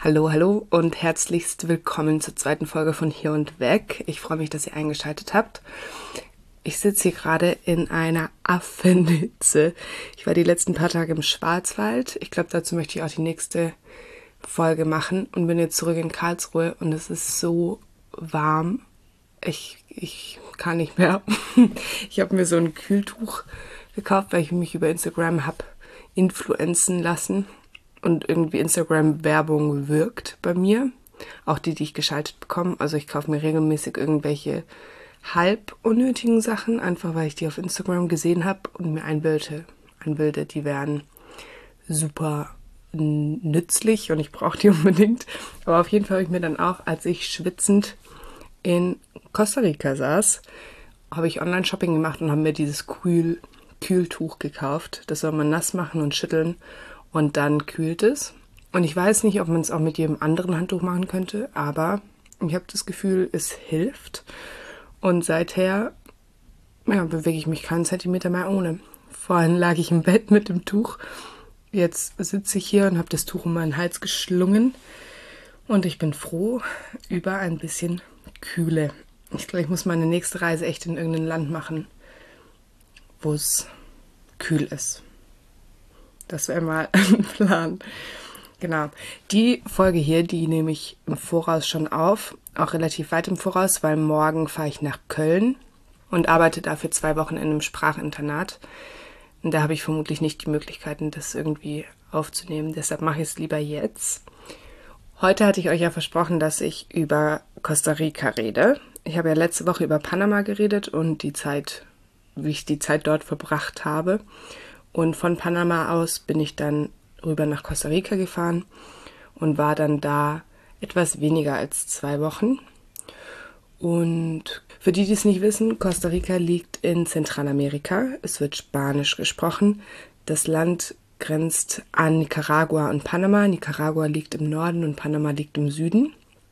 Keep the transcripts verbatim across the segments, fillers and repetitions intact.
Hallo, hallo und herzlichst willkommen zur zweiten Folge von Hier und Weg. Ich freue mich, dass ihr eingeschaltet habt. Ich sitze hier gerade in einer Affenhitze. Ich war die letzten paar Tage im Schwarzwald. Ich glaube, dazu möchte ich auch die nächste Folge machen und bin jetzt zurück in Karlsruhe und es ist so warm. Ich, ich kann nicht mehr. Ich habe mir so ein Kühltuch gekauft, weil ich mich über Instagram habe influenzen lassen. Und irgendwie Instagram-Werbung wirkt bei mir. Auch die, die ich geschaltet bekomme. Also ich kaufe mir regelmäßig irgendwelche halb unnötigen Sachen, einfach weil ich die auf Instagram gesehen habe und mir einbilde, einbilde, die wären super nützlich und ich brauche die unbedingt. Aber auf jeden Fall habe ich mir dann auch, als ich schwitzend in Costa Rica saß, habe ich Online-Shopping gemacht und habe mir dieses Kühl Kühltuch gekauft. Das soll man nass machen und schütteln. Und dann kühlt es. Und ich weiß nicht, ob man es auch mit jedem anderen Handtuch machen könnte, aber ich habe das Gefühl, es hilft. Und seither ja, bewege ich mich keinen Zentimeter mehr ohne. Vorhin lag ich im Bett mit dem Tuch. Jetzt sitze ich hier und habe das Tuch um meinen Hals geschlungen. Und ich bin froh über ein bisschen Kühle. Ich glaube, ich muss meine nächste Reise echt in irgendein Land machen, wo es kühl ist. Das wäre mal ein Plan. Genau. Die Folge hier, die nehme ich im Voraus schon auf. Auch relativ weit im Voraus, weil morgen fahre ich nach Köln und arbeite dafür zwei Wochen in einem Sprachinternat. Und da habe ich vermutlich nicht die Möglichkeiten, das irgendwie aufzunehmen. Deshalb mache ich es lieber jetzt. Heute hatte ich euch ja versprochen, dass ich über Costa Rica rede. Ich habe ja letzte Woche über Panama geredet und die Zeit, wie ich die Zeit dort verbracht habe. Und von Panama aus bin ich dann rüber nach Costa Rica gefahren und war dann da etwas weniger als zwei Wochen. Und für die, die es nicht wissen, Costa Rica liegt in Zentralamerika. Es wird Spanisch gesprochen. Das Land grenzt an Nicaragua und Panama. Nicaragua liegt im Norden und Panama liegt im Süden.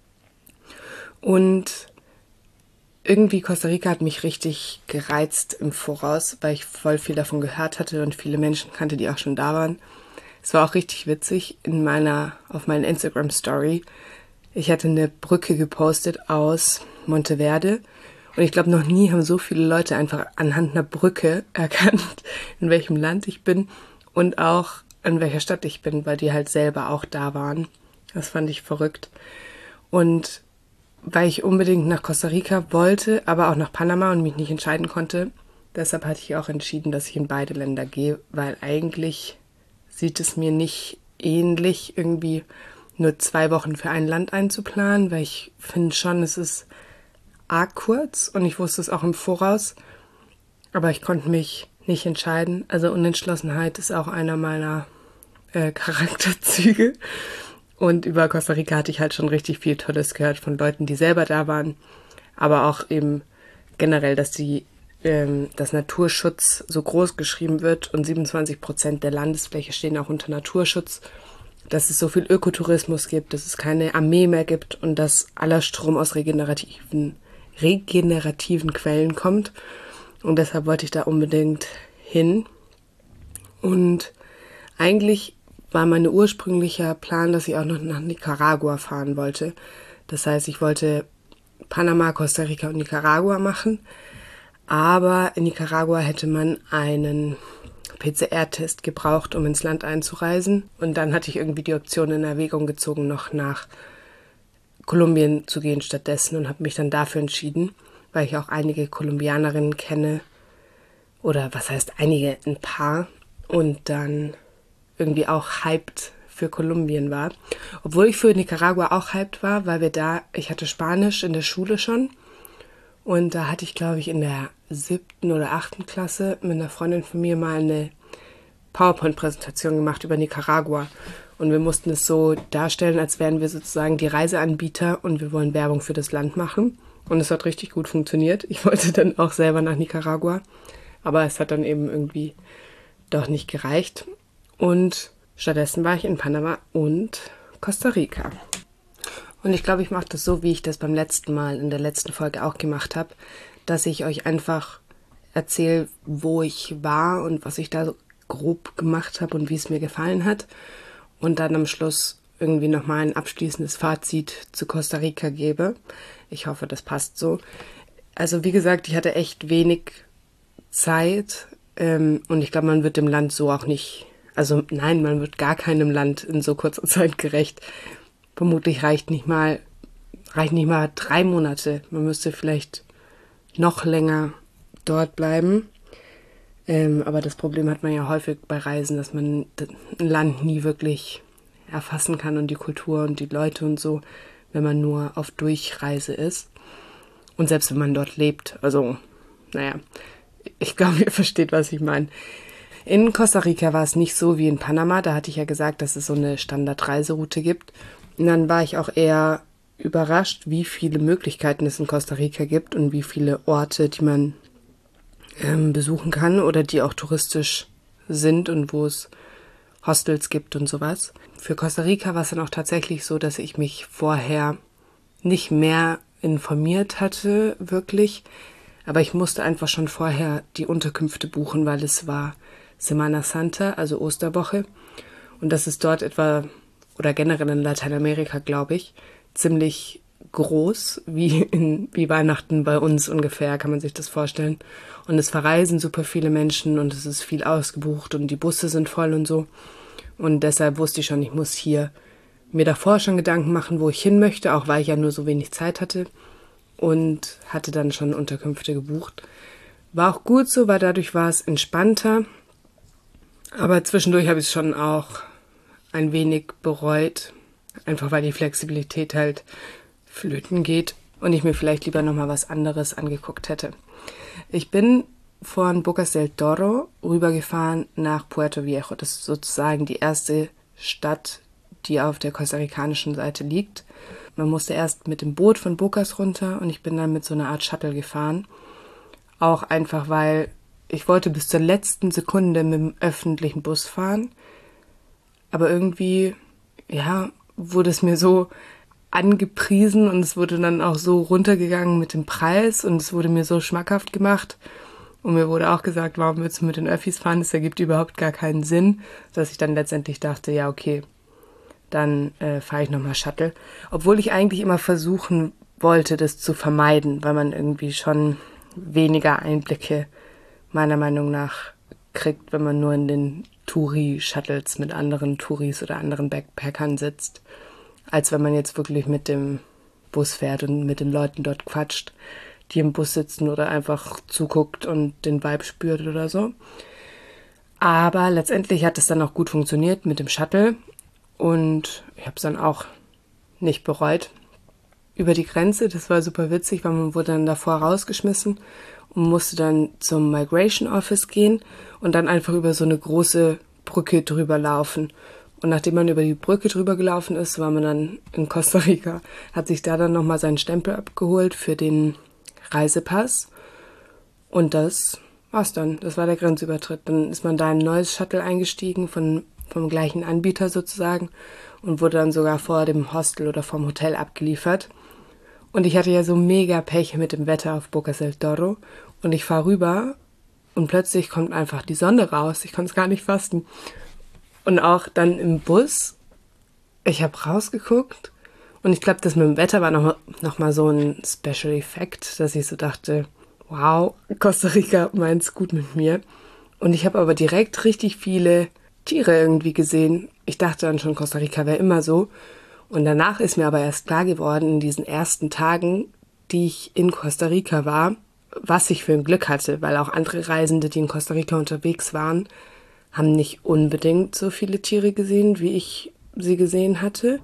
Und irgendwie Costa Rica hat mich richtig gereizt im Voraus, weil ich voll viel davon gehört hatte und viele Menschen kannte, die auch schon da waren. Es war auch richtig witzig in meiner, auf meiner Instagram-Story. Ich hatte eine Brücke gepostet aus Monteverde und ich glaube, noch nie haben so viele Leute einfach anhand einer Brücke erkannt, in welchem Land ich bin und auch in welcher Stadt ich bin, weil die halt selber auch da waren. Das fand ich verrückt. Und weil ich unbedingt nach Costa Rica wollte, aber auch nach Panama und mich nicht entscheiden konnte. Deshalb hatte ich auch entschieden, dass ich in beide Länder gehe, weil eigentlich sieht es mir nicht ähnlich, irgendwie nur zwei Wochen für ein Land einzuplanen, weil ich finde schon, es ist arg kurz und ich wusste es auch im Voraus, aber ich konnte mich nicht entscheiden. Also Unentschlossenheit ist auch einer meiner äh, Charakterzüge. Und über Costa Rica hatte ich halt schon richtig viel Tolles gehört von Leuten, die selber da waren. Aber auch eben generell, dass die, ähm, dass Naturschutz so groß geschrieben wird und siebenundzwanzig Prozent der Landesfläche stehen auch unter Naturschutz. Dass es so viel Ökotourismus gibt, dass es keine Armee mehr gibt und dass aller Strom aus regenerativen, regenerativen Quellen kommt. Und deshalb wollte ich da unbedingt hin. Und eigentlich war mein ursprünglicher Plan, dass ich auch noch nach Nicaragua fahren wollte. Das heißt, ich wollte Panama, Costa Rica und Nicaragua machen. Aber in Nicaragua hätte man einen P C R-Test gebraucht, um ins Land einzureisen. Und dann hatte ich irgendwie die Option in Erwägung gezogen, noch nach Kolumbien zu gehen stattdessen und habe mich dann dafür entschieden, weil ich auch einige Kolumbianerinnen kenne. Oder was heißt einige? Ein paar. Und dann irgendwie auch hyped für Kolumbien war. Obwohl ich für Nicaragua auch hyped war, weil wir da, ich hatte Spanisch in der Schule schon und da hatte ich, glaube ich, in der siebten oder achten Klasse mit einer Freundin von mir mal eine PowerPoint-Präsentation gemacht über Nicaragua und wir mussten es so darstellen, als wären wir sozusagen die Reiseanbieter und wir wollen Werbung für das Land machen und es hat richtig gut funktioniert. Ich wollte dann auch selber nach Nicaragua, aber es hat dann eben irgendwie doch nicht gereicht. Und stattdessen war ich in Panama und Costa Rica. Und ich glaube, ich mache das so, wie ich das beim letzten Mal in der letzten Folge auch gemacht habe, dass ich euch einfach erzähle, wo ich war und was ich da so grob gemacht habe und wie es mir gefallen hat. Und dann am Schluss irgendwie nochmal ein abschließendes Fazit zu Costa Rica gebe. Ich hoffe, das passt so. Also wie gesagt, ich hatte echt wenig Zeit ähm, und ich glaube, man wird dem Land so auch nicht, also nein, man wird gar keinem Land in so kurzer Zeit gerecht. Vermutlich reicht nicht mal, reicht nicht mal drei Monate. Man müsste vielleicht noch länger dort bleiben. Ähm, aber das Problem hat man ja häufig bei Reisen, dass man ein Land nie wirklich erfassen kann und die Kultur und die Leute und so, wenn man nur auf Durchreise ist. Und selbst wenn man dort lebt. Also, naja, ich glaube, ihr versteht, was ich meine. In Costa Rica war es nicht so wie in Panama. Da hatte ich ja gesagt, dass es so eine Standardreiseroute gibt. Und dann war ich auch eher überrascht, wie viele Möglichkeiten es in Costa Rica gibt und wie viele Orte, die man ähm, besuchen kann oder die auch touristisch sind und wo es Hostels gibt und sowas. Für Costa Rica war es dann auch tatsächlich so, dass ich mich vorher nicht mehr informiert hatte, wirklich. Aber ich musste einfach schon vorher die Unterkünfte buchen, weil es war Semana Santa, also Osterwoche. Und das ist dort etwa, oder generell in Lateinamerika, glaube ich, ziemlich groß, wie, in, wie Weihnachten bei uns ungefähr, kann man sich das vorstellen. Und es verreisen super viele Menschen und es ist viel ausgebucht und die Busse sind voll und so. Und deshalb wusste ich schon, ich muss hier mir davor schon Gedanken machen, wo ich hin möchte, auch weil ich ja nur so wenig Zeit hatte. Und hatte dann schon Unterkünfte gebucht. War auch gut so, weil dadurch war es entspannter. Aber zwischendurch habe ich es schon auch ein wenig bereut. Einfach weil die Flexibilität halt flöten geht und ich mir vielleicht lieber nochmal was anderes angeguckt hätte. Ich bin von Bocas del Toro rübergefahren nach Puerto Viejo. Das ist sozusagen die erste Stadt, die auf der kostarikanischen Seite liegt. Man musste erst mit dem Boot von Bocas runter und ich bin dann mit so einer Art Shuttle gefahren. Auch einfach, weil ich wollte bis zur letzten Sekunde mit dem öffentlichen Bus fahren. Aber irgendwie, ja, wurde es mir so angepriesen und es wurde dann auch so runtergegangen mit dem Preis und es wurde mir so schmackhaft gemacht. Und mir wurde auch gesagt, warum willst du mit den Öffis fahren? Das ergibt überhaupt gar keinen Sinn. Dass ich dann letztendlich dachte, ja, okay, dann äh, fahre ich nochmal Shuttle. Obwohl ich eigentlich immer versuchen wollte, das zu vermeiden, weil man irgendwie schon weniger Einblicke meiner Meinung nach kriegt, wenn man nur in den Touri-Shuttles mit anderen Touris oder anderen Backpackern sitzt, als wenn man jetzt wirklich mit dem Bus fährt und mit den Leuten dort quatscht, die im Bus sitzen oder einfach zuguckt und den Vibe spürt oder so. Aber letztendlich hat es dann auch gut funktioniert mit dem Shuttle. Und ich habe es dann auch nicht bereut. Über die Grenze, das war super witzig, weil man wurde dann davor rausgeschmissen und musste dann zum Migration Office gehen und dann einfach über so eine große Brücke drüber laufen. Und nachdem man über die Brücke drüber gelaufen ist, war man dann in Costa Rica, hat sich da dann nochmal seinen Stempel abgeholt für den Reisepass. Und das war's dann. Das war der Grenzübertritt. Dann ist man da in ein neues Shuttle eingestiegen von vom gleichen Anbieter sozusagen und wurde dann sogar vor dem Hostel oder vom Hotel abgeliefert. Und ich hatte ja so mega Pech mit dem Wetter auf Bocas del Toro und ich fahre rüber und plötzlich kommt einfach die Sonne raus. Ich konnte es gar nicht fassen. Und auch dann im Bus, ich habe rausgeguckt und ich glaube, das mit dem Wetter war noch, noch mal so ein Special Effekt, dass ich so dachte, wow, Costa Rica meint's gut mit mir. Und ich habe aber direkt richtig viele Tiere irgendwie gesehen. Ich dachte dann schon, Costa Rica wäre immer so. Und danach ist mir aber erst klar geworden, in diesen ersten Tagen, die ich in Costa Rica war, was ich für ein Glück hatte, weil auch andere Reisende, die in Costa Rica unterwegs waren, haben nicht unbedingt so viele Tiere gesehen, wie ich sie gesehen hatte.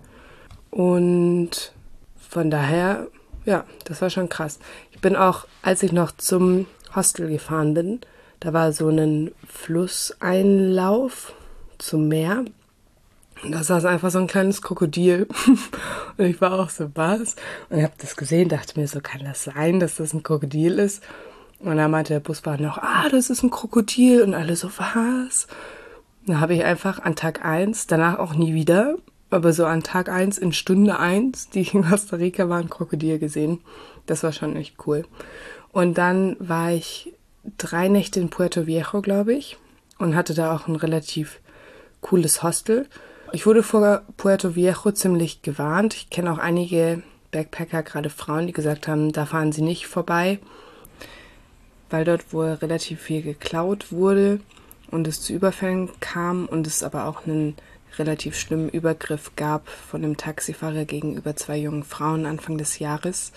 Und von daher, ja, das war schon krass. Ich bin auch, als ich noch zum Hostel gefahren bin, da war so ein Flusseinlauf zum Meer. Und da saß einfach so ein kleines Krokodil. Und ich war auch so, was? Und ich habe das gesehen, dachte mir so, kann das sein, dass das ein Krokodil ist? Und dann meinte der Busfahrer noch, ah, das ist ein Krokodil. Und alle so, was? Dann habe ich einfach an Tag eins, danach auch nie wieder, aber so an Tag eins in Stunde eins, die ich in Costa Rica war, ein Krokodil gesehen. Das war schon echt cool. Und dann war ich drei Nächte in Puerto Viejo, glaube ich, und hatte da auch ein relativ cooles Hostel. Ich wurde vor Puerto Viejo ziemlich gewarnt. Ich kenne auch einige Backpacker, gerade Frauen, die gesagt haben, da fahren sie nicht vorbei, weil dort wohl relativ viel geklaut wurde und es zu Überfällen kam und es aber auch einen relativ schlimmen Übergriff gab von einem Taxifahrer gegenüber zwei jungen Frauen Anfang des Jahres.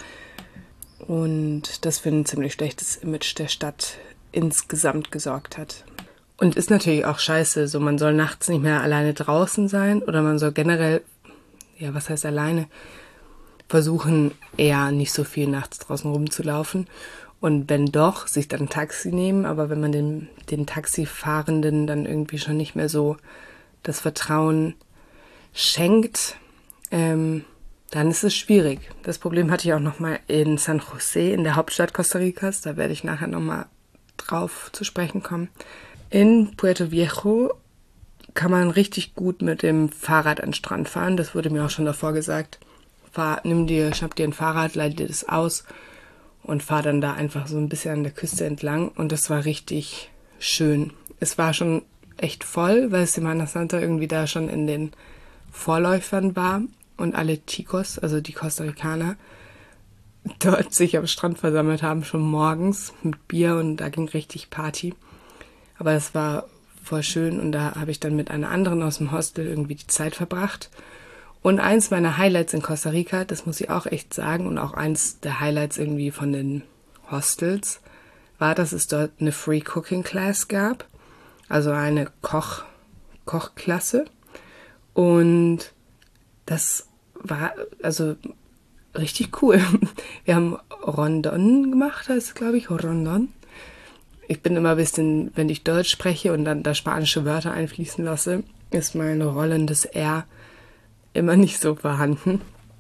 Und das für ein ziemlich schlechtes Image der Stadt insgesamt gesorgt hat. Und ist natürlich auch scheiße, so man soll nachts nicht mehr alleine draußen sein oder man soll generell, ja was heißt alleine, versuchen eher nicht so viel nachts draußen rumzulaufen. Und wenn doch, sich dann ein Taxi nehmen, aber wenn man den, den Taxifahrenden dann irgendwie schon nicht mehr so das Vertrauen schenkt, ähm, dann ist es schwierig. Das Problem hatte ich auch nochmal in San José, in der Hauptstadt Costa Ricas. Da werde ich nachher nochmal drauf zu sprechen kommen. In Puerto Viejo kann man richtig gut mit dem Fahrrad an den Strand fahren. Das wurde mir auch schon davor gesagt. Fahr, nimm dir, schnapp dir ein Fahrrad, leite dir das aus und fahr dann da einfach so ein bisschen an der Küste entlang. Und das war richtig schön. Es war schon echt voll, weil Semana Santa irgendwie da schon in den Vorläufern war und alle Chicos, also die Costa Ricaner, dort sich am Strand versammelt haben, schon morgens mit Bier und da ging richtig Party. Aber das war voll schön und da habe ich dann mit einer anderen aus dem Hostel irgendwie die Zeit verbracht. Und eins meiner Highlights in Costa Rica, das muss ich auch echt sagen, und auch eins der Highlights irgendwie von den Hostels, war, dass es dort eine Free Cooking Class gab, also eine Koch, Kochklasse. Und das war also richtig cool. Wir haben Rondon gemacht, heißt es, glaube ich, Rondon. Ich bin immer ein bisschen, wenn ich Deutsch spreche und dann da spanische Wörter einfließen lasse, ist mein rollendes R immer nicht so vorhanden.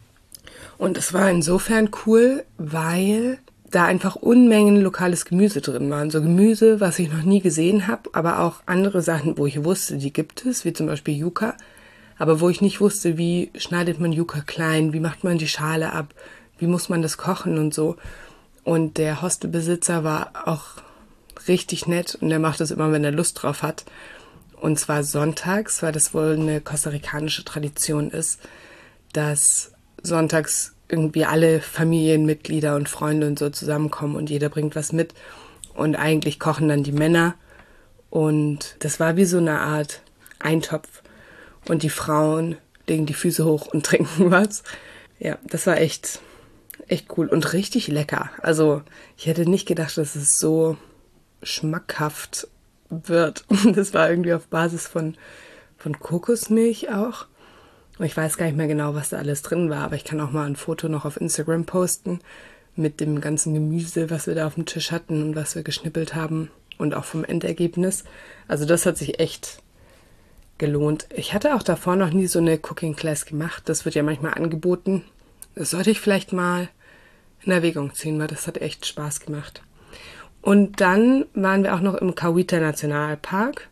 Und es war insofern cool, weil da einfach Unmengen lokales Gemüse drin waren. So Gemüse, was ich noch nie gesehen habe, aber auch andere Sachen, wo ich wusste, die gibt es, wie zum Beispiel Yuca, aber wo ich nicht wusste, wie schneidet man Yuca klein, wie macht man die Schale ab, wie muss man das kochen und so. Und der Hostelbesitzer war auch richtig nett und der macht das immer, wenn er Lust drauf hat. Und zwar sonntags, weil das wohl eine kostarikanische Tradition ist, dass sonntags irgendwie alle Familienmitglieder und Freunde und so zusammenkommen und jeder bringt was mit. Und eigentlich kochen dann die Männer. Und das war wie so eine Art Eintopf. Und die Frauen legen die Füße hoch und trinken was. Ja, das war echt, echt cool und richtig lecker. Also ich hätte nicht gedacht, dass es so schmackhaft wird. Das war irgendwie auf Basis von, von Kokosmilch auch. Und ich weiß gar nicht mehr genau, was da alles drin war, aber ich kann auch mal ein Foto noch auf Instagram posten mit dem ganzen Gemüse, was wir da auf dem Tisch hatten und was wir geschnippelt haben und auch vom Endergebnis. Also das hat sich echt gelohnt. Ich hatte auch davor noch nie so eine Cooking Class gemacht. Das wird ja manchmal angeboten. Das sollte ich vielleicht mal in Erwägung ziehen, weil das hat echt Spaß gemacht. Und dann waren wir auch noch im Cahuita Nationalpark.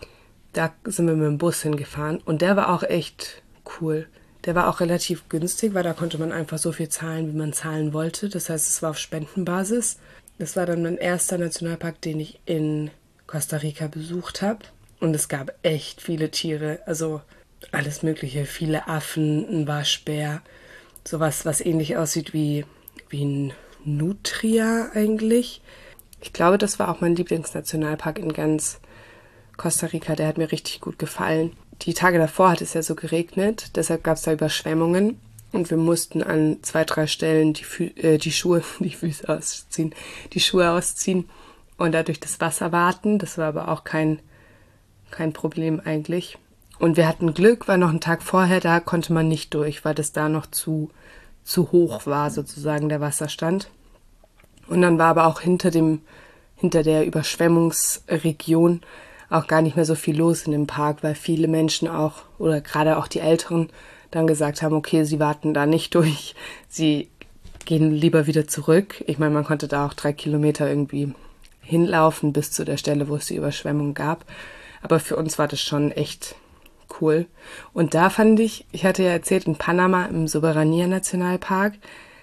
Da sind wir mit dem Bus hingefahren und der war auch echt cool. Der war auch relativ günstig, weil da konnte man einfach so viel zahlen, wie man zahlen wollte. Das heißt, es war auf Spendenbasis. Das war dann mein erster Nationalpark, den ich in Costa Rica besucht habe. Und es gab echt viele Tiere, also alles Mögliche. Viele Affen, ein Waschbär, sowas, was ähnlich aussieht wie, wie ein Nutria eigentlich. Ich glaube, das war auch mein Lieblingsnationalpark in ganz Costa Rica. Der hat mir richtig gut gefallen. Die Tage davor hat es ja so geregnet, deshalb gab es da Überschwemmungen. Und wir mussten an zwei, drei Stellen die, Fü- äh, die Schuhe, die Füße ausziehen, die Schuhe ausziehen und dadurch das Wasser warten. Das war aber auch kein, kein Problem eigentlich. Und wir hatten Glück, weil noch einen Tag vorher, da konnte man nicht durch, weil das da noch zu, zu hoch war, sozusagen der Wasserstand. Und dann war aber auch hinter dem, hinter der Überschwemmungsregion auch gar nicht mehr so viel los in dem Park, weil viele Menschen auch, oder gerade auch die Älteren, dann gesagt haben, okay, sie warten da nicht durch, sie gehen lieber wieder zurück. Ich meine, man konnte da auch drei Kilometer irgendwie hinlaufen bis zu der Stelle, wo es die Überschwemmung gab. Aber für uns war das schon echt cool. Und da fand ich, ich hatte ja erzählt, in Panama im Soberania-Nationalpark,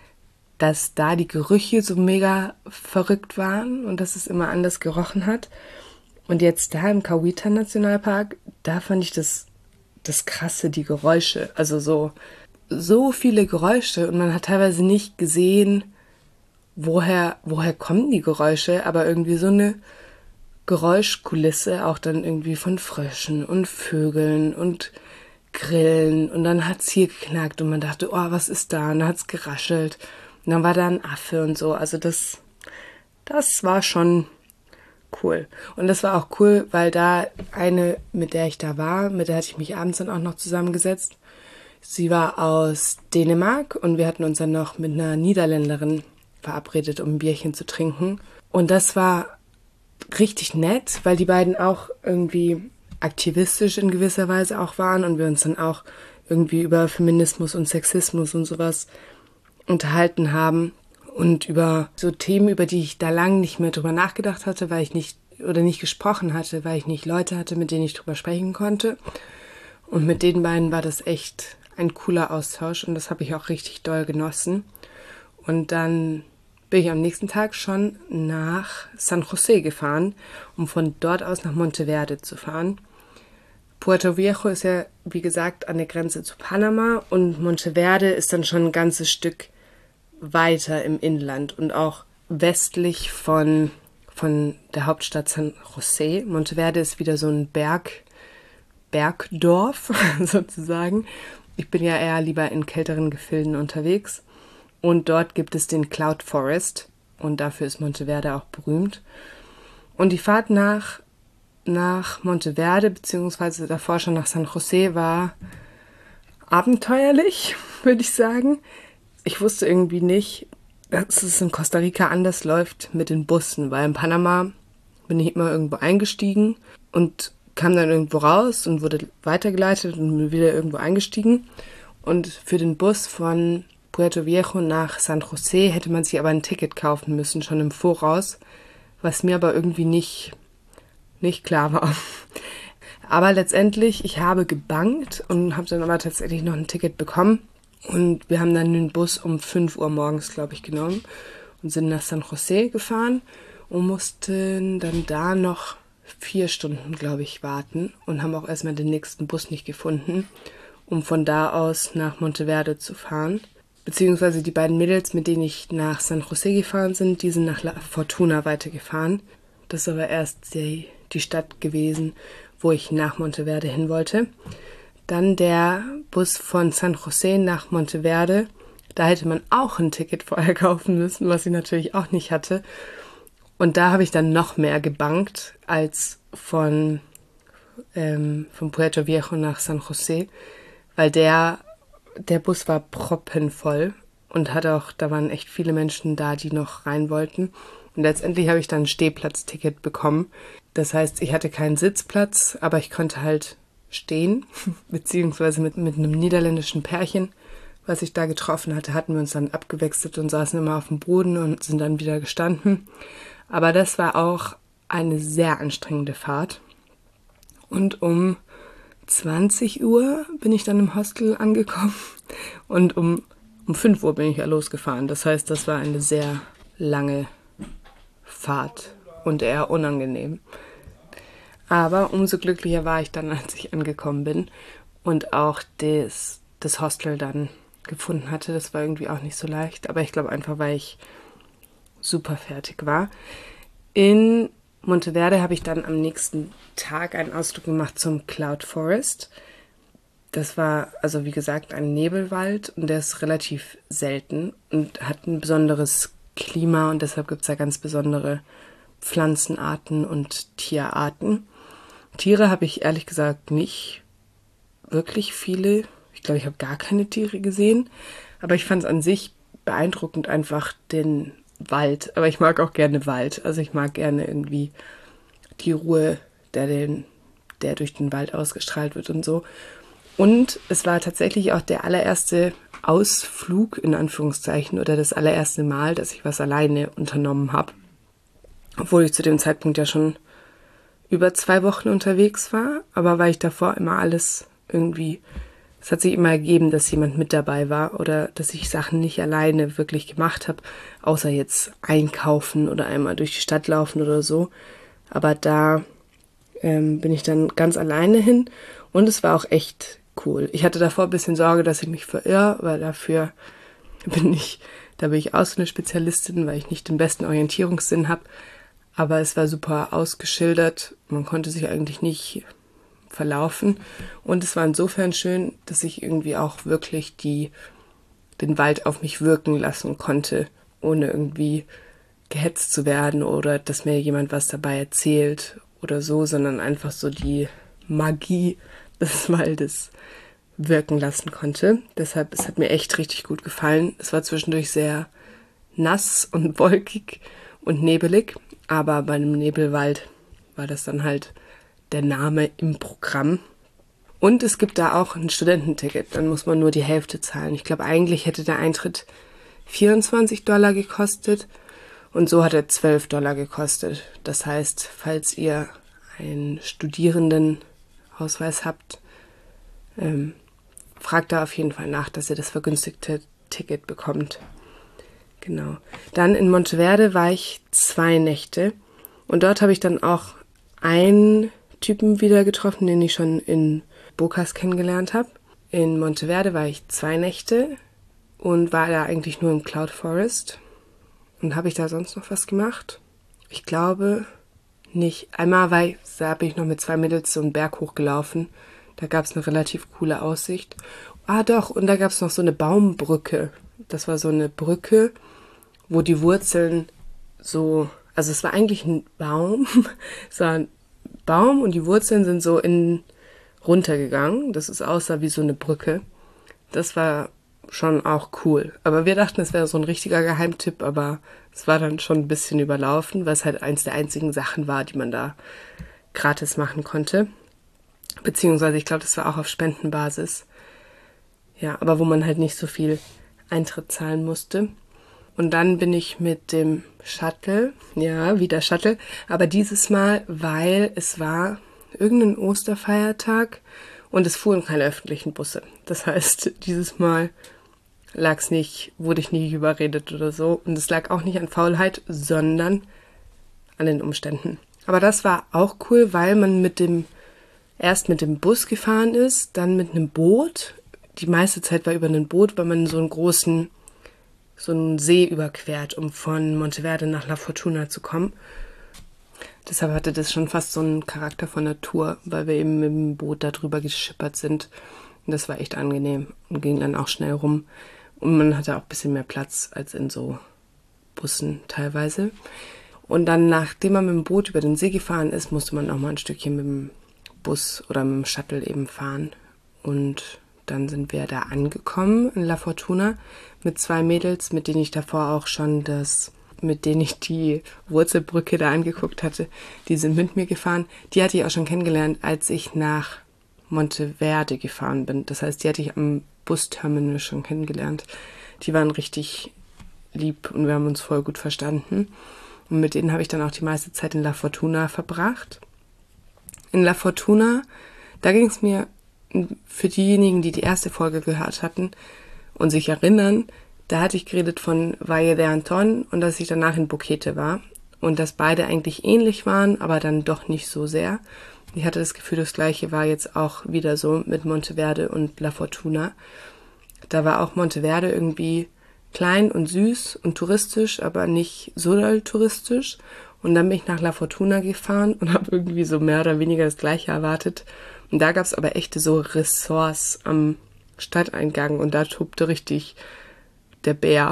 dass da die Gerüche so mega verrückt waren und dass es immer anders gerochen hat. Und jetzt da im Cahuita Nationalpark, da fand ich das das Krasse, die Geräusche. Also so, so viele Geräusche und man hat teilweise nicht gesehen, woher, woher kommen die Geräusche, aber irgendwie so eine Geräuschkulisse, auch dann irgendwie von Fröschen und Vögeln und Grillen und dann hat's hier geknackt und man dachte, oh, was ist da? Und dann hat's geraschelt und dann war da ein Affe und so. Also das, das war schon cool. Und das war auch cool, weil da eine, mit der ich da war, mit der hatte ich mich abends dann auch noch zusammengesetzt. Sie war aus Dänemark und wir hatten uns dann noch mit einer Niederländerin verabredet, um ein Bierchen zu trinken. Und das war richtig nett, weil die beiden auch irgendwie aktivistisch in gewisser Weise auch waren und wir uns dann auch irgendwie über Feminismus und Sexismus und sowas unterhalten haben und über so Themen, über die ich da lang nicht mehr drüber nachgedacht hatte, weil ich nicht oder nicht gesprochen hatte, weil ich nicht Leute hatte, mit denen ich drüber sprechen konnte. Und mit den beiden war das echt ein cooler Austausch und das habe ich auch richtig doll genossen. Und dann bin ich am nächsten Tag schon nach San José gefahren, um von dort aus nach Monteverde zu fahren. Puerto Viejo ist ja, wie gesagt, an der Grenze zu Panama und Monteverde ist dann schon ein ganzes Stück weiter im Inland und auch westlich von, von der Hauptstadt San José. Monteverde ist wieder so ein Berg, Bergdorf sozusagen. Ich bin ja eher lieber in kälteren Gefilden unterwegs. Und dort gibt es den Cloud Forest und dafür ist Monteverde auch berühmt. Und die Fahrt nach, nach Monteverde, beziehungsweise davor schon nach San José, war abenteuerlich, würde ich sagen. Ich wusste irgendwie nicht, dass es in Costa Rica anders läuft mit den Bussen, weil in Panama bin ich immer irgendwo eingestiegen und kam dann irgendwo raus und wurde weitergeleitet und bin wieder irgendwo eingestiegen. Und für den Bus von Puerto Viejo nach San José hätte man sich aber ein Ticket kaufen müssen, schon im Voraus, was mir aber irgendwie nicht, nicht klar war. Aber letztendlich, ich habe gebankt und habe dann aber tatsächlich noch ein Ticket bekommen. Und wir haben dann den Bus um fünf Uhr morgens, glaube ich, genommen und sind nach San José gefahren und mussten dann da noch vier Stunden, glaube ich, warten und haben auch erstmal den nächsten Bus nicht gefunden, um von da aus nach Monteverde zu fahren. Beziehungsweise die beiden Mädels, mit denen ich nach San José gefahren bin, die sind nach La Fortuna weitergefahren. Das ist aber erst die, die Stadt gewesen, wo ich nach Monteverde hin wollte. Dann der Bus von San José nach Monteverde. Da hätte man auch ein Ticket vorher kaufen müssen, was ich natürlich auch nicht hatte. Und da habe ich dann noch mehr gebankt als von, ähm, von Puerto Viejo nach San José, weil der, der Bus war proppenvoll und hat auch, da waren echt viele Menschen da, die noch rein wollten. Und letztendlich habe ich dann ein Stehplatzticket bekommen. Das heißt, ich hatte keinen Sitzplatz, aber ich konnte halt stehen, beziehungsweise mit, mit einem niederländischen Pärchen, was ich da getroffen hatte, hatten wir uns dann abgewechselt und saßen immer auf dem Boden und sind dann wieder gestanden. Aber das war auch eine sehr anstrengende Fahrt. Und um zwanzig Uhr bin ich dann im Hostel angekommen und um, um fünf Uhr bin ich ja losgefahren. Das heißt, das war eine sehr lange Fahrt und eher unangenehm. Aber umso glücklicher war ich dann, als ich angekommen bin und auch das, das Hostel dann gefunden hatte. Das war irgendwie auch nicht so leicht, aber ich glaube einfach, weil ich super fertig war. In Monteverde habe ich dann am nächsten Tag einen Ausflug gemacht zum Cloud Forest. Das war, also wie gesagt, ein Nebelwald und der ist relativ selten und hat ein besonderes Klima und deshalb gibt es da ganz besondere Pflanzenarten und Tierarten. Tiere habe ich ehrlich gesagt nicht wirklich viele. Ich glaube, ich habe gar keine Tiere gesehen. Aber ich fand es an sich beeindruckend, einfach den Wald. Aber ich mag auch gerne Wald. Also ich mag gerne irgendwie die Ruhe, der, den, der durch den Wald ausgestrahlt wird und so. Und es war tatsächlich auch der allererste Ausflug, in Anführungszeichen, oder das allererste Mal, dass ich was alleine unternommen habe. Obwohl ich zu dem Zeitpunkt ja schon über zwei Wochen unterwegs war, aber weil ich davor immer alles irgendwie, es hat sich immer ergeben, dass jemand mit dabei war oder dass ich Sachen nicht alleine wirklich gemacht habe, außer jetzt einkaufen oder einmal durch die Stadt laufen oder so. Aber da ähm, bin ich dann ganz alleine hin und es war auch echt cool. Ich hatte davor ein bisschen Sorge, dass ich mich verirre, weil dafür bin ich, da bin ich auch so eine Spezialistin, weil ich nicht den besten Orientierungssinn habe. Aber es war super ausgeschildert. Man konnte sich eigentlich nicht verlaufen. Und es war insofern schön, dass ich irgendwie auch wirklich die, den Wald auf mich wirken lassen konnte, ohne irgendwie gehetzt zu werden oder dass mir jemand was dabei erzählt oder so, sondern einfach so die Magie des Waldes wirken lassen konnte. Deshalb, es hat mir echt richtig gut gefallen. Es war zwischendurch sehr nass und wolkig und nebelig, aber bei einem Nebelwald war das dann halt der Name im Programm. Und es gibt da auch ein Studententicket, dann muss man nur die Hälfte zahlen. Ich glaube, eigentlich hätte der Eintritt vierundzwanzig Dollar gekostet und so hat er zwölf Dollar gekostet. Das heißt, falls ihr einen Studierendenausweis habt, ähm, fragt da auf jeden Fall nach, dass ihr das vergünstigte Ticket bekommt. Genau. Dann in Monteverde war ich zwei Nächte und dort habe ich dann auch einen Typen wieder getroffen, den ich schon in Bocas kennengelernt habe. In Monteverde war ich zwei Nächte und war da eigentlich nur im Cloud Forest. Und habe ich da sonst noch was gemacht? Ich glaube nicht. Einmal war ich, da bin ich noch mit zwei Mädels so einen Berg hochgelaufen. Da gab es eine relativ coole Aussicht. Ah doch, und da gab es noch so eine Baumbrücke. Das war so eine Brücke, wo die Wurzeln so, also es war eigentlich ein Baum. Es war ein Baum und die Wurzeln sind so in runtergegangen. Das ist aussah wie so eine Brücke. Das war schon auch cool. Aber wir dachten, es wäre so ein richtiger Geheimtipp, aber es war dann schon ein bisschen überlaufen, weil es halt eins der einzigen Sachen war, die man da gratis machen konnte. Beziehungsweise, ich glaube, das war auch auf Spendenbasis. Ja, aber wo man halt nicht so viel Eintritt zahlen musste. Und dann bin ich mit dem Shuttle, ja, wieder Shuttle, aber dieses Mal, weil es war irgendein Osterfeiertag und es fuhren keine öffentlichen Busse. Das heißt, dieses Mal lag's nicht, wurde ich nie überredet oder so. Und es lag auch nicht an Faulheit, sondern an den Umständen. Aber das war auch cool, weil man mit dem, erst mit dem Bus gefahren ist, dann mit einem Boot. Die meiste Zeit war über ein Boot, weil man so einen großen, so einen See überquert, um von Monteverde nach La Fortuna zu kommen. Deshalb hatte das schon fast so einen Charakter von Natur, weil wir eben mit dem Boot da drüber geschippert sind. Und das war echt angenehm und ging dann auch schnell rum. Und man hatte auch ein bisschen mehr Platz als in so Bussen teilweise. Und dann, nachdem man mit dem Boot über den See gefahren ist, musste man auch mal ein Stückchen mit dem Bus oder mit dem Shuttle eben fahren. Und dann sind wir da angekommen in La Fortuna mit zwei Mädels, mit denen ich davor auch schon das, mit denen ich die Wurzelbrücke da angeguckt hatte. Die sind mit mir gefahren. Die hatte ich auch schon kennengelernt, als ich nach Monteverde gefahren bin. Das heißt, die hatte ich am Busterminal schon kennengelernt. Die waren richtig lieb und wir haben uns voll gut verstanden. Und mit denen habe ich dann auch die meiste Zeit in La Fortuna verbracht. In La Fortuna, da ging es mir, für diejenigen, die die erste Folge gehört hatten und sich erinnern, da hatte ich geredet von Valle de Anton und dass ich danach in Boquete war. Und dass beide eigentlich ähnlich waren, aber dann doch nicht so sehr. Ich hatte das Gefühl, das Gleiche war jetzt auch wieder so mit Monteverde und La Fortuna. Da war auch Monteverde irgendwie klein und süß und touristisch, aber nicht so doll touristisch. Und dann bin ich nach La Fortuna gefahren und habe irgendwie so mehr oder weniger das Gleiche erwartet. Und da gab es aber echte so Ressorts am Stadteingang und da tobte richtig der Bär.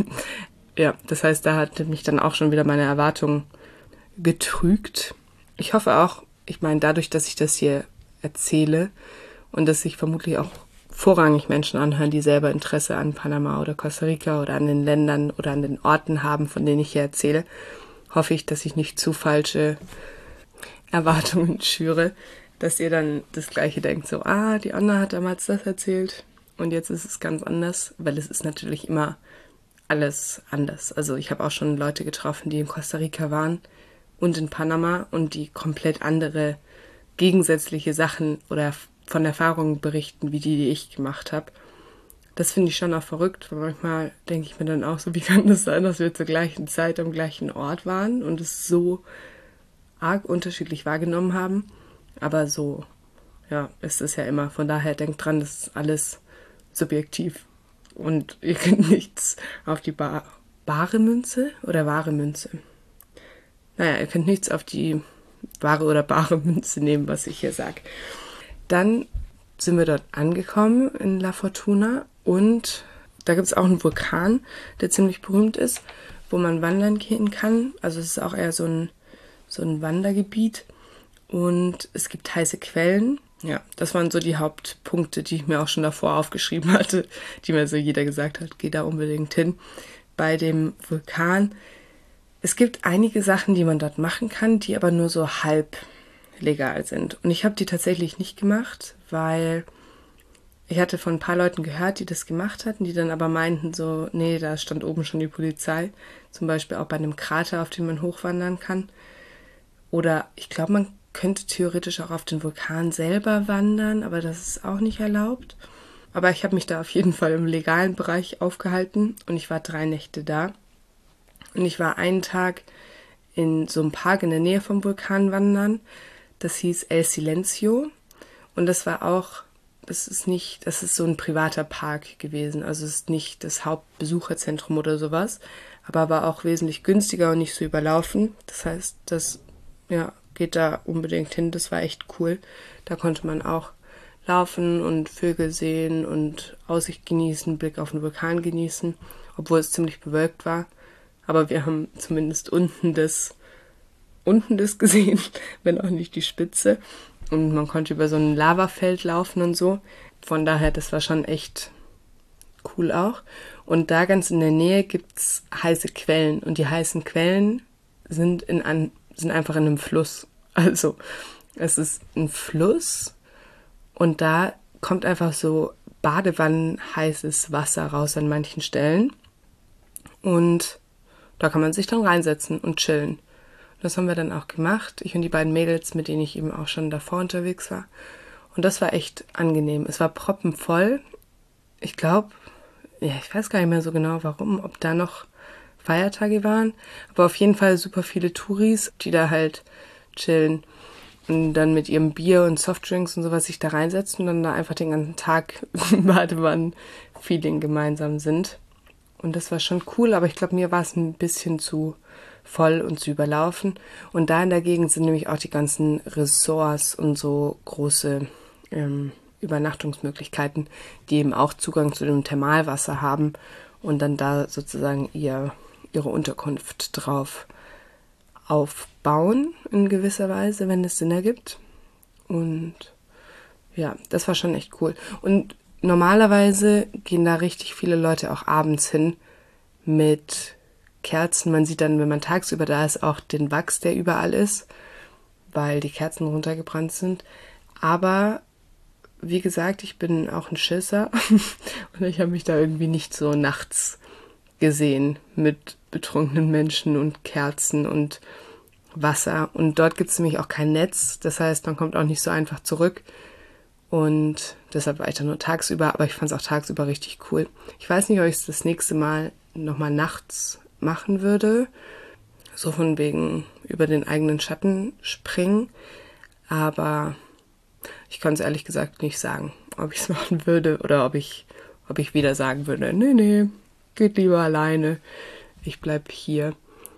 Ja, das heißt, da hatte mich dann auch schon wieder meine Erwartungen getrügt. Ich hoffe auch, ich meine, dadurch, dass ich das hier erzähle und dass sich vermutlich auch vorrangig Menschen anhören, die selber Interesse an Panama oder Costa Rica oder an den Ländern oder an den Orten haben, von denen ich hier erzähle, hoffe ich, dass ich nicht zu falsche Erwartungen schüre, dass ihr dann das Gleiche denkt, so, ah, die Anna hat damals das erzählt und jetzt ist es ganz anders, weil es ist natürlich immer alles anders. Also ich habe auch schon Leute getroffen, die in Costa Rica waren und in Panama und die komplett andere gegensätzliche Sachen oder von Erfahrungen berichten, wie die, die ich gemacht habe. Das finde ich schon auch verrückt, weil manchmal denke ich mir dann auch so, wie kann das sein, dass wir zur gleichen Zeit am gleichen Ort waren und es so arg unterschiedlich wahrgenommen haben. Aber so ja, ist es ja immer. Von daher denkt dran, das ist alles subjektiv. Und ihr könnt nichts auf die ba bare Münze oder wahre Münze. Naja, ihr könnt nichts auf die wahre oder bare Münze nehmen, was ich hier sage. Dann sind wir dort angekommen in La Fortuna und da gibt es auch einen Vulkan, der ziemlich berühmt ist, wo man wandern gehen kann. Also es ist auch eher so ein, so ein Wandergebiet und es gibt heiße Quellen. Ja, das waren so die Hauptpunkte, die ich mir auch schon davor aufgeschrieben hatte, die mir so jeder gesagt hat, geh da unbedingt hin. Bei dem Vulkan, es gibt einige Sachen, die man dort machen kann, die aber nur so halb legal sind. Und ich habe die tatsächlich nicht gemacht, weil ich hatte von ein paar Leuten gehört, die das gemacht hatten, die dann aber meinten so, nee, da stand oben schon die Polizei. Zum Beispiel auch bei einem Krater, auf den man hochwandern kann. Oder ich glaube, man könnte theoretisch auch auf den Vulkan selber wandern, aber das ist auch nicht erlaubt. Aber ich habe mich da auf jeden Fall im legalen Bereich aufgehalten und ich war drei Nächte da. Und ich war einen Tag in so einem Park in der Nähe vom Vulkan wandern. Das hieß El Silencio. Und das war auch, das ist nicht, das ist so ein privater Park gewesen. Also es ist nicht das Hauptbesucherzentrum oder sowas, aber war auch wesentlich günstiger und nicht so überlaufen. Das heißt, das, ja, geht da unbedingt hin. Das war echt cool. Da konnte man auch laufen und Vögel sehen und Aussicht genießen, Blick auf den Vulkan genießen, obwohl es ziemlich bewölkt war. Aber wir haben zumindest unten das, unten das gesehen, wenn auch nicht die Spitze. Und man konnte über so ein Lavafeld laufen und so. Von daher, das war schon echt cool auch. Und da ganz in der Nähe gibt's heiße Quellen. Und die heißen Quellen sind, in an, sind einfach in einem Fluss. Also es ist ein Fluss und da kommt einfach so badewannenheißes Wasser raus an manchen Stellen. Und da kann man sich dann reinsetzen und chillen. Das haben wir dann auch gemacht. Ich und die beiden Mädels, mit denen ich eben auch schon davor unterwegs war. Und das war echt angenehm. Es war proppenvoll. Ich glaube, ja, ich weiß gar nicht mehr so genau, warum, ob da noch Feiertage waren. Aber auf jeden Fall super viele Touris, die da halt chillen und dann mit ihrem Bier und Softdrinks und sowas sich da reinsetzen und dann da einfach den ganzen Tag im Badewannen-Feeling gemeinsam sind. Und das war schon cool, aber ich glaube, mir war es ein bisschen zu voll und zu überlaufen. Und da in der Gegend sind nämlich auch die ganzen Ressorts und so große ähm, Übernachtungsmöglichkeiten, die eben auch Zugang zu dem Thermalwasser haben und dann da sozusagen ihr, ihre Unterkunft drauf aufbauen in gewisser Weise, wenn es Sinn ergibt. Und ja, das war schon echt cool. Und normalerweise gehen da richtig viele Leute auch abends hin mit Kerzen. Man sieht dann, wenn man tagsüber da ist, auch den Wachs, der überall ist, weil die Kerzen runtergebrannt sind. Aber wie gesagt, ich bin auch ein Schisser und ich habe mich da irgendwie nicht so nachts gesehen mit betrunkenen Menschen und Kerzen und Wasser. Und dort gibt es nämlich auch kein Netz. Das heißt, man kommt auch nicht so einfach zurück. Und deshalb war ich da nur tagsüber. Aber ich fand es auch tagsüber richtig cool. Ich weiß nicht, ob ich es das nächste Mal nochmal nachts machen würde. So von wegen über den eigenen Schatten springen. Aber ich kann es ehrlich gesagt nicht sagen, ob ich es machen würde oder ob ich, ob ich wieder sagen würde, nee, nee, geht lieber alleine. Ich bleib hier.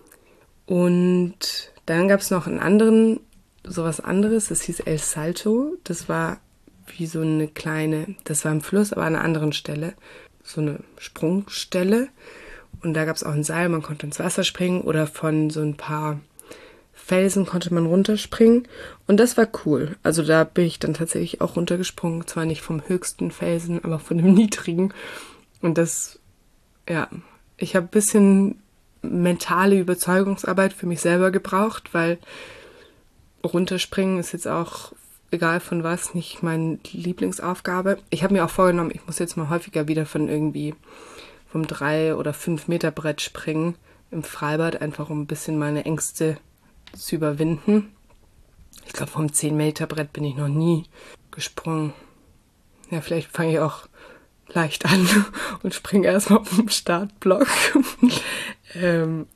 Und dann gab es noch einen anderen, sowas anderes, das hieß El Salto. Das war wie so eine kleine, das war im Fluss, aber an einer anderen Stelle. So eine Sprungstelle. Und da gab es auch ein Seil, man konnte ins Wasser springen oder von so ein paar Felsen konnte man runterspringen. Und das war cool. Also da bin ich dann tatsächlich auch runtergesprungen. Zwar nicht vom höchsten Felsen, aber von dem niedrigen. Und das, ja, ich habe ein bisschen mentale Überzeugungsarbeit für mich selber gebraucht, weil runterspringen ist jetzt auch, egal von was, nicht meine Lieblingsaufgabe. Ich habe mir auch vorgenommen, ich muss jetzt mal häufiger wieder von irgendwie vom drei oder fünf Meter Brett springen im Freibad, einfach um ein bisschen meine Ängste zu überwinden. Ich glaube, vom zehn Meter Brett bin ich noch nie gesprungen. Ja, vielleicht fange ich auch leicht an und springe erstmal vom Startblock. ähm,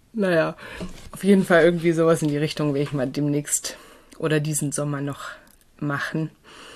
naja, auf jeden Fall irgendwie sowas in die Richtung will ich mal demnächst oder diesen Sommer noch machen.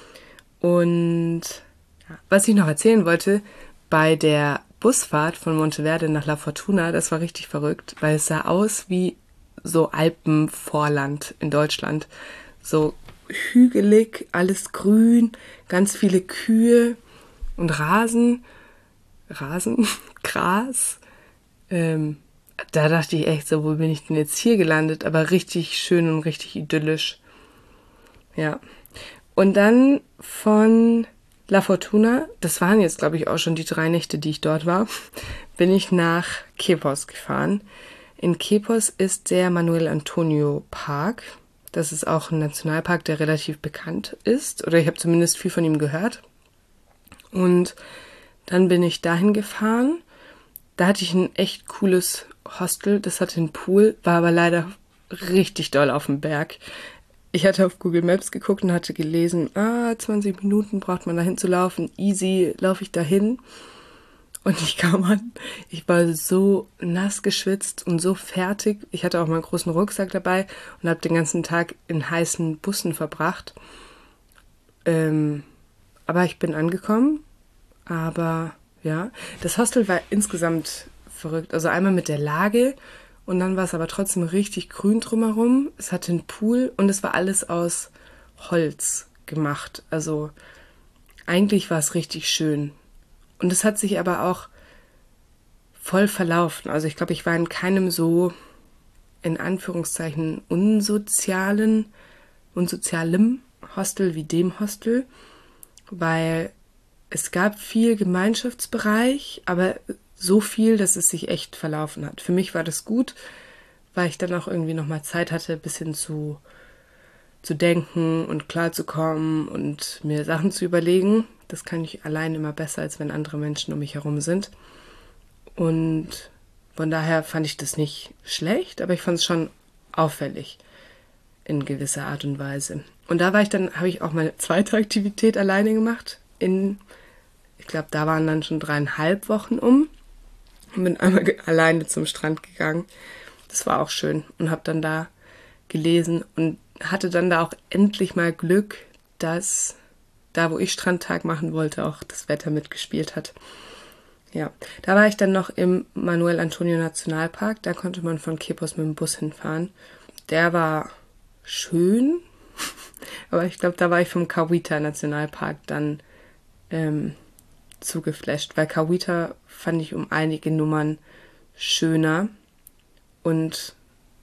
Und ja, was ich noch erzählen wollte, bei der Busfahrt von Monteverde nach La Fortuna, das war richtig verrückt, weil es sah aus wie so Alpenvorland in Deutschland. So hügelig, alles grün, ganz viele Kühe und Rasen, Rasen, Gras. Ähm, da dachte ich echt so, wo bin ich denn jetzt hier gelandet? Aber richtig schön und richtig idyllisch. Ja. Und dann von La Fortuna, das waren jetzt, glaube ich, auch schon die drei Nächte, die ich dort war, bin ich nach Quepos gefahren. In Quepos ist der Manuel Antonio Park. Das ist auch ein Nationalpark, der relativ bekannt ist. Oder ich habe zumindest viel von ihm gehört. Und dann bin ich dahin gefahren. Da hatte ich ein echt cooles Hostel. Das hatte einen Pool, war aber leider richtig doll auf dem Berg. Ich hatte auf Google Maps geguckt und hatte gelesen, ah, zwanzig Minuten braucht man dahin zu laufen. Easy, laufe ich dahin. Und ich kam an, ich war so nass geschwitzt und so fertig. Ich hatte auch meinen großen Rucksack dabei und habe den ganzen Tag in heißen Bussen verbracht. Ähm, aber ich bin angekommen. Aber ja, das Hostel war insgesamt verrückt. Also einmal mit der Lage und dann war es aber trotzdem richtig grün drumherum. Es hatte einen Pool und es war alles aus Holz gemacht. Also eigentlich war es richtig schön. Und es hat sich aber auch voll verlaufen. Also ich glaube, ich war in keinem so, in Anführungszeichen, unsozialen, unsozialem Hostel wie dem Hostel, weil es gab viel Gemeinschaftsbereich, aber so viel, dass es sich echt verlaufen hat. Für mich war das gut, weil ich dann auch irgendwie nochmal Zeit hatte, ein bisschen zu, zu denken und klarzukommen und mir Sachen zu überlegen. Das kann ich allein immer besser, als wenn andere Menschen um mich herum sind. Und von daher fand ich das nicht schlecht, aber ich fand es schon auffällig in gewisser Art und Weise. Und da war ich dann, habe ich auch meine zweite Aktivität alleine gemacht. In, ich glaube, da waren dann schon dreieinhalb Wochen um und bin einmal ge- alleine zum Strand gegangen. Das war auch schön und habe dann da gelesen und hatte dann da auch endlich mal Glück, dass da, wo ich Strandtag machen wollte, auch das Wetter mitgespielt hat. Ja, da war ich dann noch im Manuel Antonio Nationalpark. Da konnte man von Quepos mit dem Bus hinfahren. Der war schön, aber ich glaube, da war ich vom Cahuita Nationalpark dann ähm, zugeflasht, weil Cahuita fand ich um einige Nummern schöner und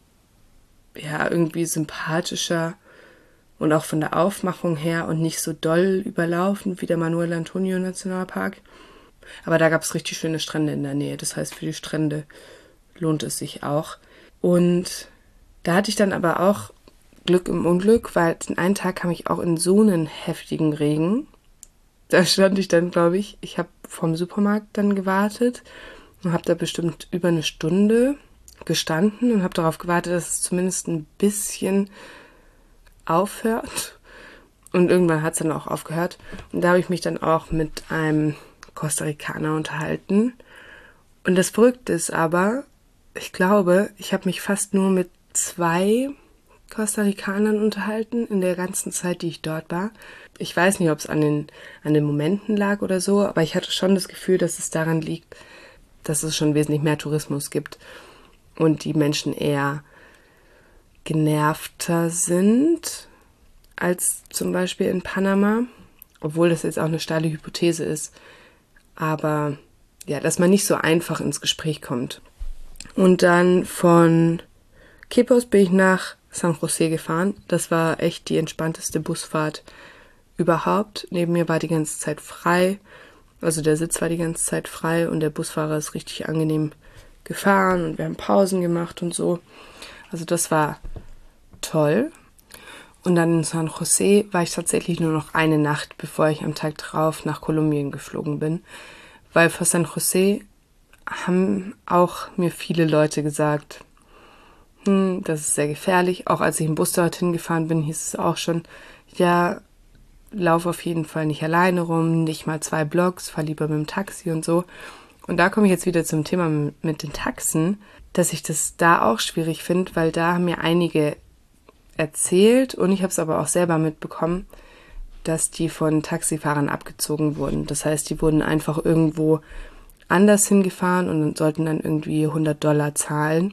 ja, irgendwie sympathischer und auch von der Aufmachung her und nicht so doll überlaufen wie der Manuel Antonio Nationalpark. Aber da gab es richtig schöne Strände in der Nähe. Das heißt, für die Strände lohnt es sich auch. Und da hatte ich dann aber auch Glück im Unglück, weil den einen Tag kam ich auch in so einen heftigen Regen. Da stand ich dann, glaube ich, ich habe vom Supermarkt dann gewartet und habe da bestimmt über eine Stunde gestanden und habe darauf gewartet, dass es zumindest ein bisschen aufhört. Und irgendwann hat es dann auch aufgehört. Und da habe ich mich dann auch mit einem Costa Ricaner unterhalten. Und das Verrückte ist aber, ich glaube, ich habe mich fast nur mit zwei Costa Ricanern unterhalten in der ganzen Zeit, die ich dort war. Ich weiß nicht, ob es an den, an den Momenten lag oder so, aber ich hatte schon das Gefühl, dass es daran liegt, dass es schon wesentlich mehr Tourismus gibt und die Menschen eher genervter sind als zum Beispiel in Panama, obwohl das jetzt auch eine steile Hypothese ist. Aber ja, dass man nicht so einfach ins Gespräch kommt. Und dann von Quepos bin ich nach San José gefahren. Das war echt die entspannteste Busfahrt überhaupt. Neben mir war die ganze Zeit frei. Also der Sitz war die ganze Zeit frei und der Busfahrer ist richtig angenehm gefahren und wir haben Pausen gemacht und so. Also das war toll. Und dann in San José war ich tatsächlich nur noch eine Nacht, bevor ich am Tag drauf nach Kolumbien geflogen bin. Weil vor San José haben auch mir viele Leute gesagt, hm, das ist sehr gefährlich. Auch als ich im Bus dorthin gefahren bin, hieß es auch schon, ja, lauf auf jeden Fall nicht alleine rum, nicht mal zwei Blocks, fahr lieber mit dem Taxi und so. Und da komme ich jetzt wieder zum Thema mit den Taxen, dass ich das da auch schwierig finde, weil da haben mir einige erzählt und ich habe es aber auch selber mitbekommen, dass die von Taxifahrern abgezogen wurden. Das heißt, die wurden einfach irgendwo anders hingefahren und sollten dann irgendwie hundert Dollar zahlen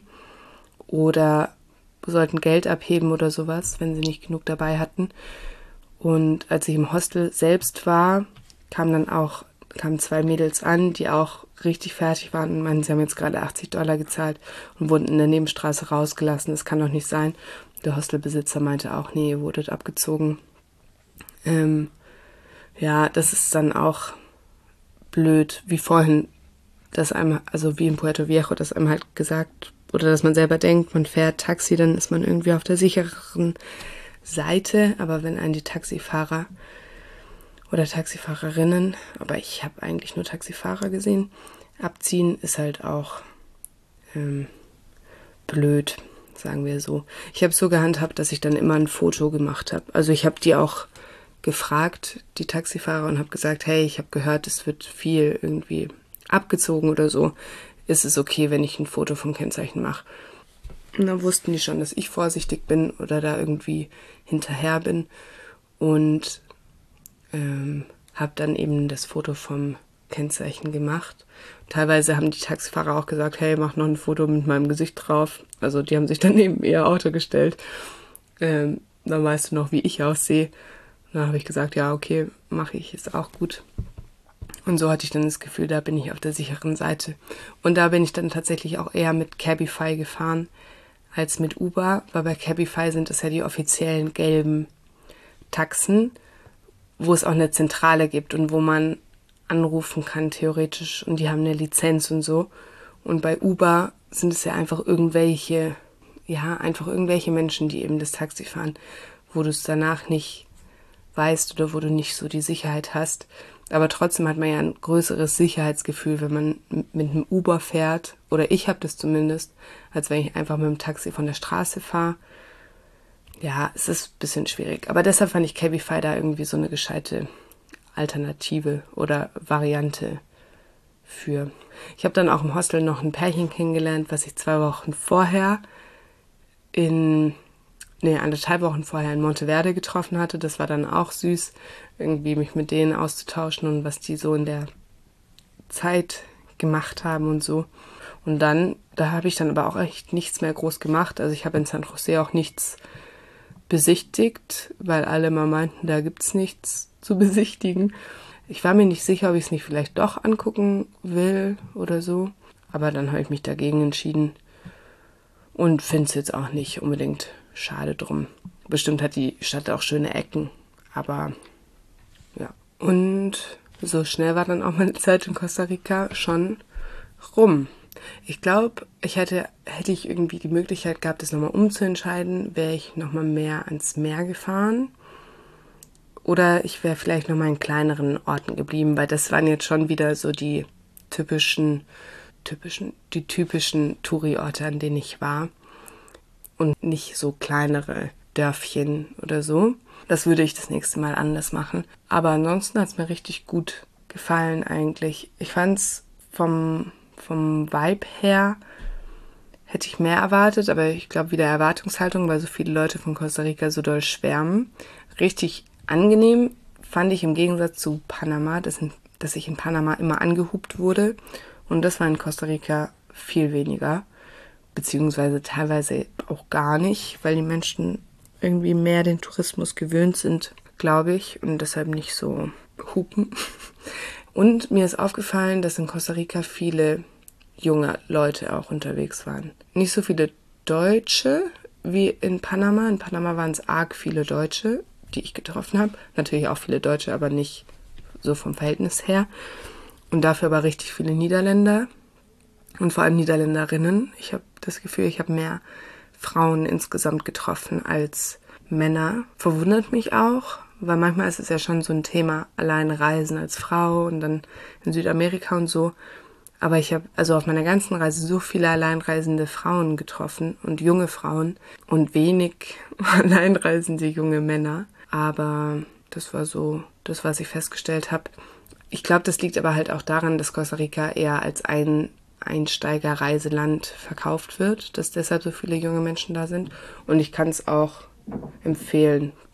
oder sollten Geld abheben oder sowas, wenn sie nicht genug dabei hatten. Und als ich im Hostel selbst war, kamen dann auch kamen zwei Mädels an, die auch richtig fertig waren und meinten, sie haben jetzt gerade achtzig Dollar gezahlt und wurden in der Nebenstraße rausgelassen. Das kann doch nicht sein. Der Hostelbesitzer meinte auch, nee, ihr wurdet abgezogen. Ähm, ja, das ist dann auch blöd, wie vorhin, dass einem, also wie in Puerto Viejo, dass einem halt gesagt, oder dass man selber denkt, man fährt Taxi, dann ist man irgendwie auf der sichereren Seite. Aber wenn einen die Taxifahrer oder Taxifahrerinnen, aber ich habe eigentlich nur Taxifahrer gesehen, abziehen, ist halt auch ähm, blöd, sagen wir so. Ich habe es so gehandhabt, dass ich dann immer ein Foto gemacht habe. Also ich habe die auch gefragt, die Taxifahrer, und habe gesagt, hey, ich habe gehört, es wird viel irgendwie abgezogen oder so. Ist es okay, wenn ich ein Foto vom Kennzeichen mache? Und dann wussten die schon, dass ich vorsichtig bin oder da irgendwie hinterher bin. Und ähm, habe dann eben das Foto vom Kennzeichen gemacht. Teilweise haben die Taxifahrer auch gesagt, hey, mach noch ein Foto mit meinem Gesicht drauf. Also die haben sich dann neben ihr Auto gestellt. Ähm, dann weißt du noch, wie ich aussehe. Und dann habe ich gesagt, ja, okay, mache ich, ist auch gut. Und so hatte ich dann das Gefühl, da bin ich auf der sicheren Seite. Und da bin ich dann tatsächlich auch eher mit Cabify gefahren als mit Uber, weil bei Cabify sind es ja die offiziellen gelben Taxen, wo es auch eine Zentrale gibt und wo man anrufen kann, theoretisch. Und die haben eine Lizenz und so. Und bei Uber sind es ja einfach irgendwelche, ja, einfach irgendwelche Menschen, die eben das Taxi fahren, wo du es danach nicht weißt oder wo du nicht so die Sicherheit hast. Aber trotzdem hat man ja ein größeres Sicherheitsgefühl, wenn man mit einem Uber fährt, oder ich habe das zumindest, als wenn ich einfach mit dem Taxi von der Straße fahre. Ja, es ist ein bisschen schwierig. Aber deshalb fand ich Cabify da irgendwie so eine gescheite Alternative oder Variante für. Ich habe dann auch im Hostel noch ein Pärchen kennengelernt, was ich zwei Wochen vorher in, nee, anderthalb Wochen vorher in Monteverde getroffen hatte. Das war dann auch süß, irgendwie mich mit denen auszutauschen und was die so in der Zeit gemacht haben und so. Und dann, da habe ich dann aber auch echt nichts mehr groß gemacht. Also ich habe in San Jose auch nichts besichtigt, weil alle mal meinten, da gibt's nichts zu besichtigen. Ich war mir nicht sicher, ob ich es nicht vielleicht doch angucken will oder so. Aber dann habe ich mich dagegen entschieden und finde es jetzt auch nicht unbedingt schade drum. Bestimmt hat die Stadt auch schöne Ecken, aber ja. Und so schnell war dann auch meine Zeit in Costa Rica schon rum. Ich glaube, ich hätte, hätte ich irgendwie die Möglichkeit gehabt, das nochmal umzuentscheiden, wäre ich nochmal mehr ans Meer gefahren. Oder ich wäre vielleicht nochmal in kleineren Orten geblieben, weil das waren jetzt schon wieder so die typischen, typischen, die typischen Touri-Orte, an denen ich war. Und nicht so kleinere Dörfchen oder so. Das würde ich das nächste Mal anders machen. Aber ansonsten hat es mir richtig gut gefallen eigentlich. Ich fand es vom, vom Vibe her, hätte ich mehr erwartet, aber ich glaube wieder Erwartungshaltung, weil so viele Leute von Costa Rica so doll schwärmen. Richtig angenehm fand ich im Gegensatz zu Panama, dass, dass ich in Panama immer angehupt wurde. Und das war in Costa Rica viel weniger. Beziehungsweise teilweise auch gar nicht, weil die Menschen irgendwie mehr den Tourismus gewöhnt sind, glaube ich, und deshalb nicht so hupen. Und mir ist aufgefallen, dass in Costa Rica viele junge Leute auch unterwegs waren. Nicht so viele Deutsche wie in Panama. In Panama waren es arg viele Deutsche, die ich getroffen habe. Natürlich auch viele Deutsche, aber nicht so vom Verhältnis her. Und dafür aber richtig viele Niederländer. Und vor allem Niederländerinnen. Ich habe das Gefühl, ich habe mehr Frauen insgesamt getroffen als Männer. Verwundert mich auch, weil manchmal ist es ja schon so ein Thema, allein reisen als Frau und dann in Südamerika und so. Aber ich habe also auf meiner ganzen Reise so viele alleinreisende Frauen getroffen und junge Frauen und wenig alleinreisende junge Männer. Aber das war so das, was ich festgestellt habe. Ich glaube, das liegt aber halt auch daran, dass Costa Rica eher als ein Einsteigerreiseland verkauft wird, dass deshalb so viele junge Menschen da sind. Und ich kann es auch empfehlen.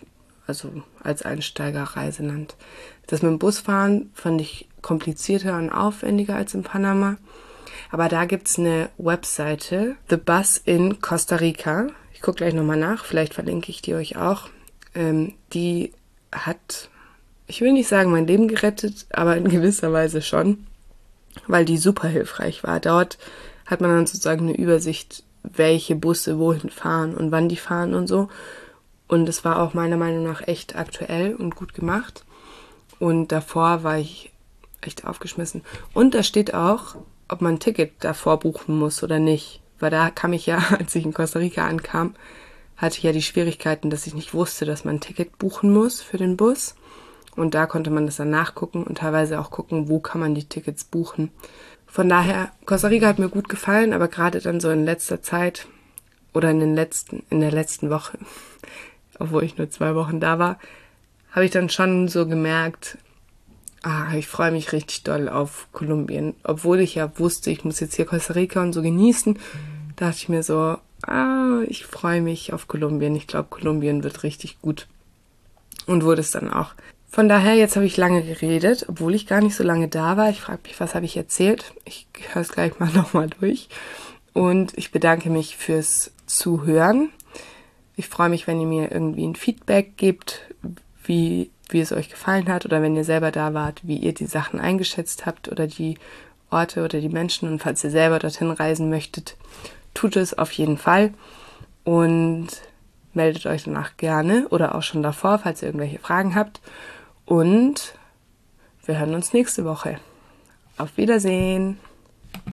also als Einsteigerreiseland. Das mit dem Busfahren fand ich komplizierter und aufwendiger als in Panama. Aber da gibt's eine Webseite, The Bus in Costa Rica. Ich gucke gleich nochmal nach, vielleicht verlinke ich die euch auch. Ähm, die hat, ich will nicht sagen, mein Leben gerettet, aber in gewisser Weise schon, weil die super hilfreich war. Dort hat man dann sozusagen eine Übersicht, welche Busse wohin fahren und wann die fahren und so. Und es war auch meiner Meinung nach echt aktuell und gut gemacht. Und davor war ich echt aufgeschmissen. Und da steht auch, ob man ein Ticket davor buchen muss oder nicht. Weil da kam ich ja, als ich in Costa Rica ankam, hatte ich ja die Schwierigkeiten, dass ich nicht wusste, dass man ein Ticket buchen muss für den Bus. Und da konnte man das dann nachgucken und teilweise auch gucken, wo kann man die Tickets buchen. Von daher, Costa Rica hat mir gut gefallen, aber gerade dann so in letzter Zeit oder in den letzten, in der letzten Woche, obwohl ich nur zwei Wochen da war, habe ich dann schon so gemerkt, ah, ich freue mich richtig doll auf Kolumbien. Obwohl ich ja wusste, ich muss jetzt hier Costa Rica und so genießen, dachte ich mir so, ah, ich freue mich auf Kolumbien. Ich glaube, Kolumbien wird richtig gut. Und wurde es dann auch. Von daher, jetzt habe ich lange geredet, obwohl ich gar nicht so lange da war. Ich frage mich, was habe ich erzählt? Ich höre es gleich mal nochmal durch. Und ich bedanke mich fürs Zuhören. Ich freue mich, wenn ihr mir irgendwie ein Feedback gebt, wie, wie es euch gefallen hat oder wenn ihr selber da wart, wie ihr die Sachen eingeschätzt habt oder die Orte oder die Menschen. Und falls ihr selber dorthin reisen möchtet, tut es auf jeden Fall und meldet euch danach gerne oder auch schon davor, falls ihr irgendwelche Fragen habt. Und wir hören uns nächste Woche. Auf Wiedersehen!